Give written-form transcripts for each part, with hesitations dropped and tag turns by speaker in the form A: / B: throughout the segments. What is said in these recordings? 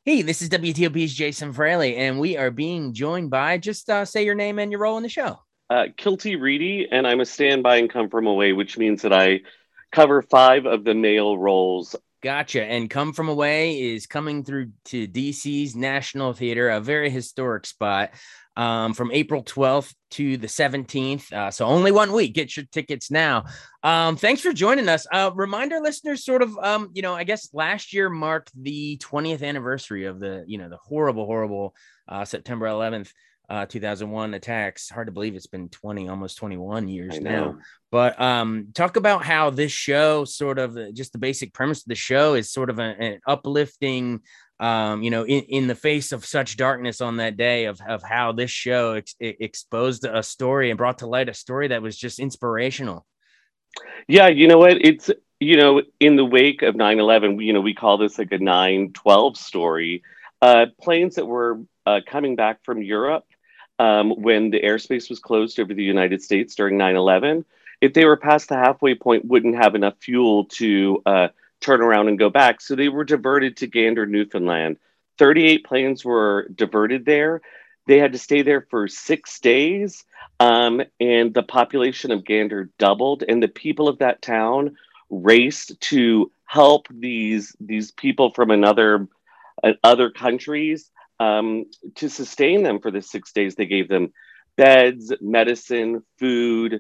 A: Hey, this is WTOP's Jason Fraley, and we are being joined by just say your name and your role in the show.
B: Kilty Reedy, and I'm a standby and come from away, which means that I cover five of the male roles.
A: Gotcha. And Come From Away is coming through to DC's National Theater, a very historic spot, from April 12th to the 17th. So only 1 week. Get your tickets now. Thanks for joining us. Remind our listeners sort of, I guess last year marked the 20th anniversary of the horrible September 11th. 2001 attacks. Hard to believe it's been almost 21 years now. But talk about how this show sort of just the basic premise of the show is sort of an uplifting, in the face of such darkness on that day of how this show exposed a story and brought to light a story that was just inspirational.
B: Yeah, you know what? It's, in the wake of 9/11, we call this like a 9/12 story. Planes that were coming back from Europe when the airspace was closed over the United States during 9/11, if they were past the halfway point, wouldn't have enough fuel to turn around and go back. So they were diverted to Gander, Newfoundland. 38 planes were diverted there. They had to stay there for 6 days, and the population of Gander doubled, and the people of that town raced to help these people from other countries to sustain them for the 6 days. They gave them beds, medicine, food,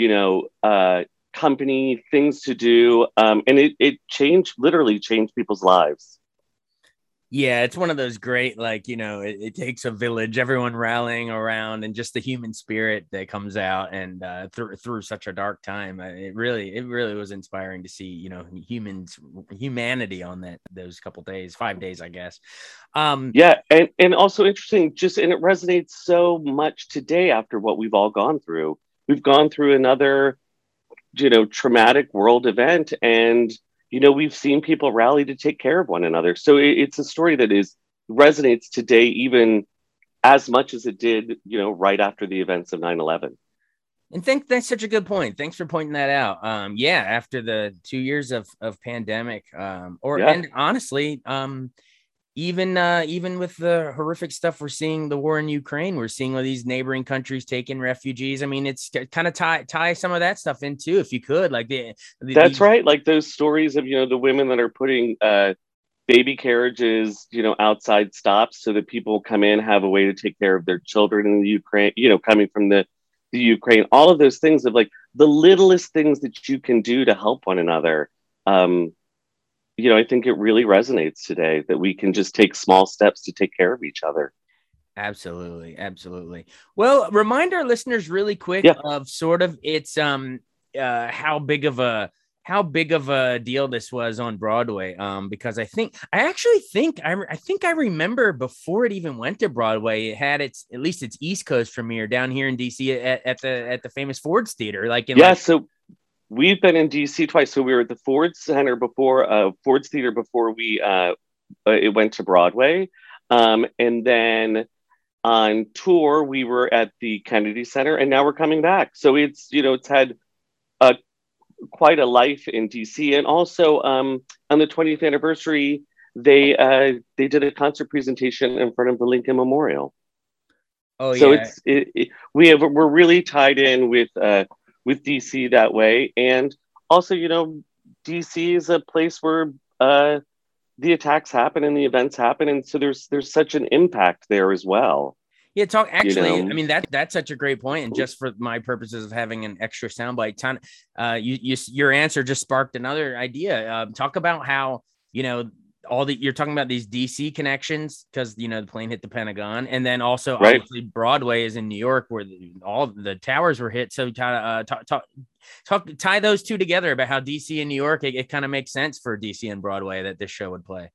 B: company, things to do. And it literally changed people's lives.
A: Yeah, it's one of those great, it takes a village, everyone rallying around, and just the human spirit that comes out and through such a dark time. It really was inspiring to see, humanity on those couple days, 5 days, I guess.
B: Yeah, and also interesting, and it resonates so much today after what we've all gone through. We've gone through another, traumatic world event, and we've seen people rally to take care of one another. So it's a story that resonates today, even as much as it did, right after the events of 9/11.
A: And that's such a good point. Thanks for pointing that out. After the 2 years of pandemic, and honestly, even with the horrific stuff we're seeing, the war in Ukraine, we're seeing all these neighboring countries taking refugees. I mean, it's kind of tie some of that stuff in too, if you could,
B: that's right. Like those stories of, the women that are putting baby carriages, outside stops so that people come in, have a way to take care of their children in the Ukraine, coming from the Ukraine, all of those things of like the littlest things that you can do to help one another. I think it really resonates today that we can just take small steps to take care of each other.
A: Absolutely. Well, remind our listeners really quick of sort of it's how big of a deal this was on Broadway. Because I actually think I remember before it even went to Broadway, it had at least its East Coast premiere down here in DC at the famous Ford's Theater.
B: So we've been in DC twice. So we were at the Ford's Center before, Ford's Theater before it went to Broadway. And then on tour, we were at the Kennedy Center, and now we're coming back. So it's had quite a life in DC. And also on the 20th anniversary, they did a concert presentation in front of the Lincoln Memorial.
A: Oh,
B: so
A: yeah.
B: We're really tied in with DC that way. And also, DC is a place where the attacks happen and the events happen. And so there's such an impact there as well.
A: Yeah, I mean, that's such a great point. And just for my purposes of having an extra soundbite, your answer just sparked another idea. Talk about how, you're talking about these DC connections because, the plane hit the Pentagon. And then also, obviously, Broadway is in New York where all the towers were hit. So tie those two together about how DC and New York, it kind of makes sense for DC and Broadway that this show would play.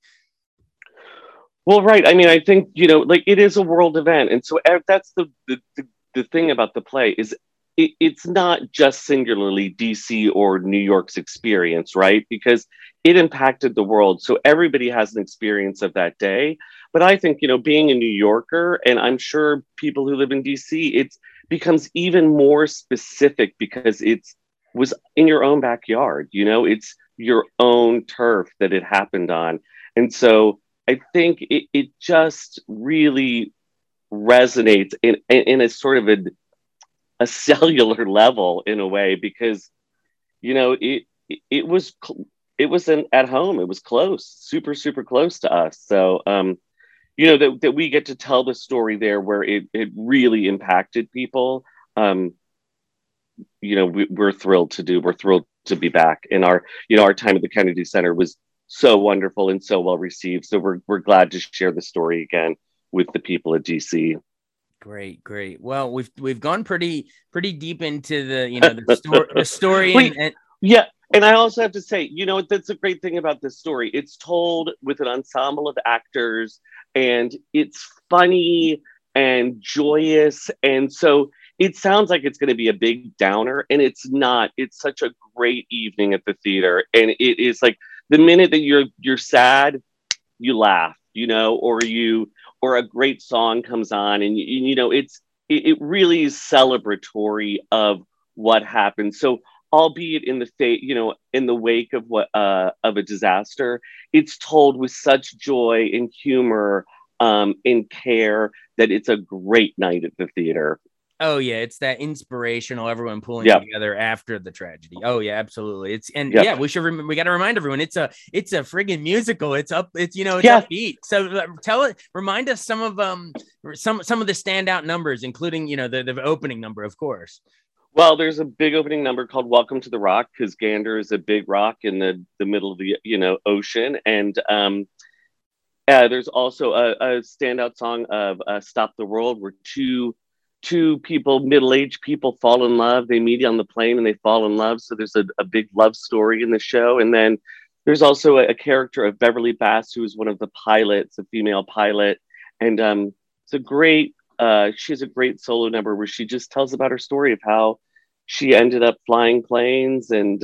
B: Well, right. I mean, I think, it is a world event. And so that's the thing about the play is it's not just singularly DC or New York's experience, right? Because it impacted the world. So everybody has an experience of that day. But I think, being a New Yorker, and I'm sure people who live in DC, it becomes even more specific because was in your own backyard, it's your own turf that it happened on. And so I think it just really resonates in a sort of a cellular level in a way, because it was at home. It was close, super super close to us. So that we get to tell the story there where it really impacted people. We're thrilled to be back. And our time at the Kennedy Center was so wonderful and so well received. So we're glad to share the story again with the people at DC.
A: Great. Well, we've gone pretty deep into the story and
B: yeah. And I also have to say, that's a great thing about this story. It's told with an ensemble of actors, and it's funny and joyous. And so it sounds like it's going to be a big downer, and it's not. It's such a great evening at the theater. And it is like the minute that you're sad, you laugh, or a great song comes on, and it really is celebratory of what happened. So albeit in the wake of of a disaster, it's told with such joy and humor, and care, that it's a great night at the theater.
A: Oh yeah, it's that inspirational, everyone pulling
B: Yep.
A: together after the tragedy. Oh yeah, absolutely.
B: Yep.
A: We should we got to remind everyone it's a friggin' musical. It's
B: Yeah.
A: upbeat. So remind us some of some of the standout numbers, including the opening number, of course.
B: Well, there's a big opening number called "Welcome to the Rock," because Gander is a big rock in the middle of the ocean, and there's also a standout song of "Stop the World," where two people, middle-aged people, fall in love. They meet on the plane and they fall in love. So there's a big love story in the show. And then there's also a character of Beverly Bass, who is one of the pilots, a female pilot. And it's a great, she has a great solo number where she just tells about her story of how she ended up flying planes, and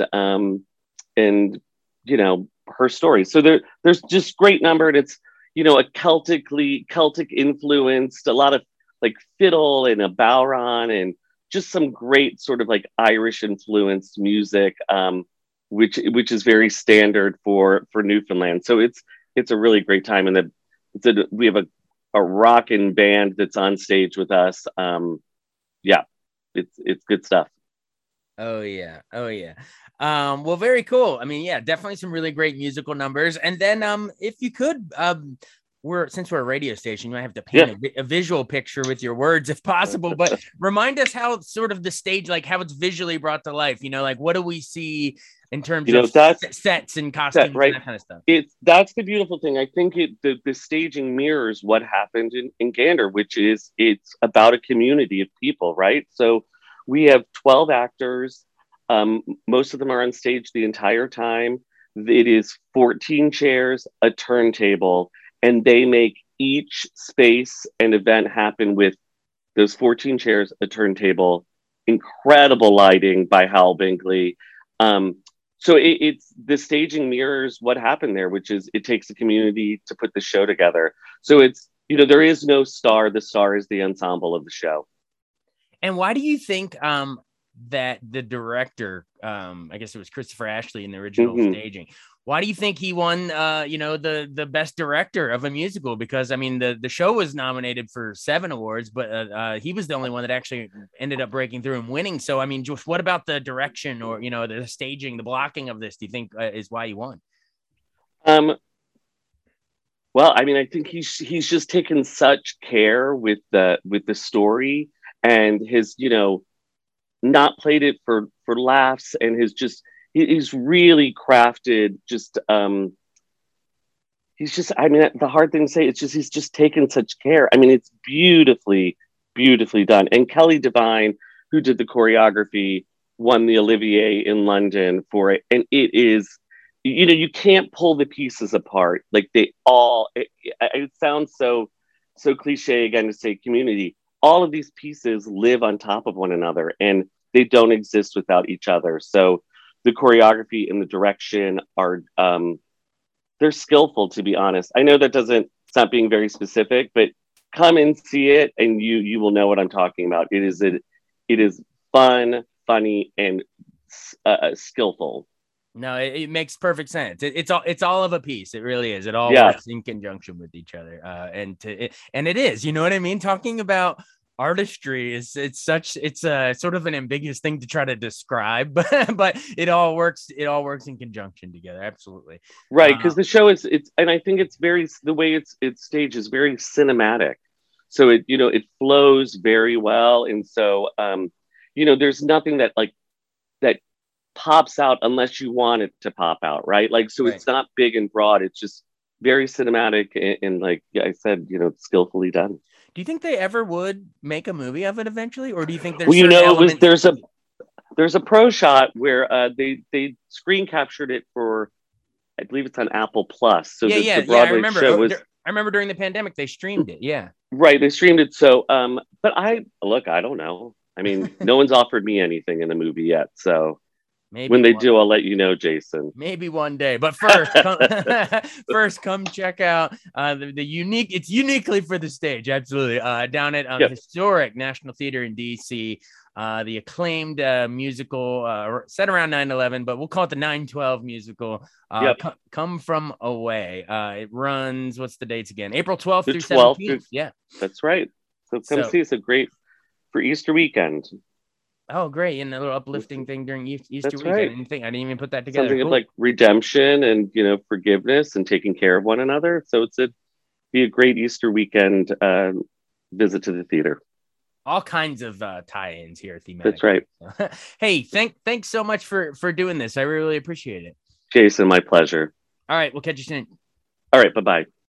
B: her story. So there's just great number, and it's, a Celtic influenced, a lot of like fiddle and a bowron, and just some great sort of like Irish influenced music, which is very standard for Newfoundland. So it's a really great time, and we have a rockin' band that's on stage with us. Yeah, it's good stuff.
A: Oh yeah. Well, very cool. I mean, yeah, definitely some really great musical numbers. And then if you could since we're a radio station, you might have to paint a visual picture with your words if possible, but remind us how sort of the stage, like how it's visually brought to life, like what do we see in terms of sets and costumes, right? And that kind of stuff.
B: That's the beautiful thing. I think the staging mirrors what happened in Gander, which is it's about a community of people, right? So we have 12 actors. Most of them are on stage the entire time. It is 14 chairs, a turntable, and they make each space and event happen with those 14 chairs, a turntable, incredible lighting by Hal Binkley. So it's the staging mirrors what happened there, which is it takes a community to put the show together. So it's, there is no star. The star is the ensemble of the show.
A: And why do you think that the director, I guess it was Christopher Ashley in the original staging, why do you think he won, the best director of a musical? Because I mean, the show was nominated for 7 awards, but he was the only one that actually ended up breaking through and winning. So I mean, just what about the direction or the staging, the blocking of this? Do you think is why he won?
B: Well, I mean, I think he's just taken such care with the story, and his not played it for laughs, and he's really crafted I mean, the hard thing to say, it's just he's just taken such care. I mean, it's beautifully done. And Kelly Devine, who did the choreography, won the Olivier in London for it, and it is, you can't pull the pieces apart. Like it sounds so cliche again to say community. All of these pieces live on top of one another, and they don't exist without each other. So the choreography and the direction are they're skillful, to be honest. I know that doesn't, it's not being very specific, but come and see it and you will know what I'm talking about. It is fun, funny, and skillful.
A: No, it makes perfect sense. It's all of a piece. It really is. It all
B: Yeah.
A: works in conjunction with each other. And it is, you know what I mean? Talking about artistry is it's a sort of an ambiguous thing to try to describe, but it all works in conjunction together. Absolutely.
B: Right, because the show is it's and I think it's very the way it's staged is very cinematic. So it flows very well. And so there's nothing that that pops out unless you want it to pop out, right? Like, so
A: Right.
B: it's not big and broad, it's just very cinematic and like I said, skillfully done.
A: Do you think they ever would make a movie of it eventually, or do you think there's
B: Well,
A: certain elements?
B: there's a pro shot where they screen captured it for, I believe it's on Apple Plus. So the
A: I
B: Broadway
A: remember.
B: show was
A: I remember during the pandemic they streamed it. Yeah,
B: right. They streamed it. So, but I don't know. I mean, no one's offered me anything in a movie yet. So when they do, I'll let you know, Jason.
A: Maybe one day. But first, first come check out the unique. It's uniquely for the stage. Absolutely. Down at historic National Theater in DC. The acclaimed musical set around 9/11, but we'll call it the 9/12 musical. Come From Away. It runs, what's the dates again? April 12th through 17th. Yeah,
B: that's right. So come see. It's a great for Easter weekend.
A: Oh, great. And a little uplifting thing during Easter weekend.
B: Right.
A: I didn't even put that together.
B: Something of like redemption and, forgiveness and taking care of one another. So be a great Easter weekend visit to the theater.
A: All kinds of tie-ins here thematically.
B: That's right.
A: Hey, thanks so much for doing this. I really appreciate it.
B: Jason, my pleasure.
A: All right. We'll catch you soon.
B: All right. Bye-bye.